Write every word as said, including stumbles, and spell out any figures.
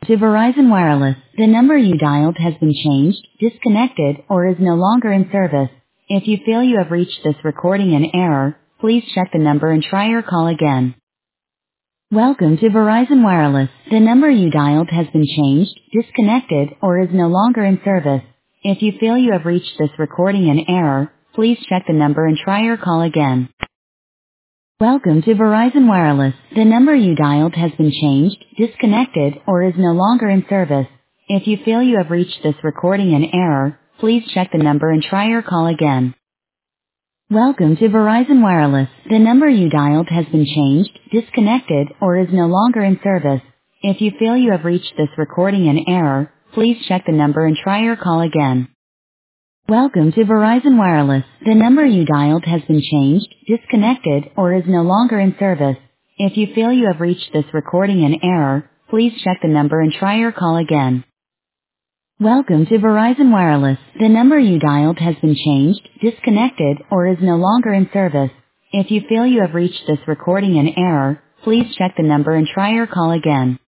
To Verizon Wireless, the number you dialed has been changed, disconnected, or is no longer in service. If you feel you have reached this recording in error, please check the number and try your call again. Welcome to Verizon Wireless. The number you dialed has been changed, disconnected, or is no longer in service. If you feel you have reached this recording in error, please check the number and try your call again. Welcome to Verizon Wireless. The number you dialed has been changed, disconnected, or is no longer in service. If you feel you have reached this recording in error, please check the number and try your call again. Welcome to Verizon Wireless. The number you dialed has been changed, disconnected, or is no longer in service. If you feel you have reached this recording in error, please check the number and try your call again. Welcome to Verizon Wireless. The number you dialed has been changed, disconnected, or is no longer in service. If you feel you have reached this recording in error, please check the number and try your call again. Welcome to Verizon Wireless. The number you dialed has been changed, disconnected, or is no longer in service. If you feel you have reached this recording in error, please check the number and try your call again.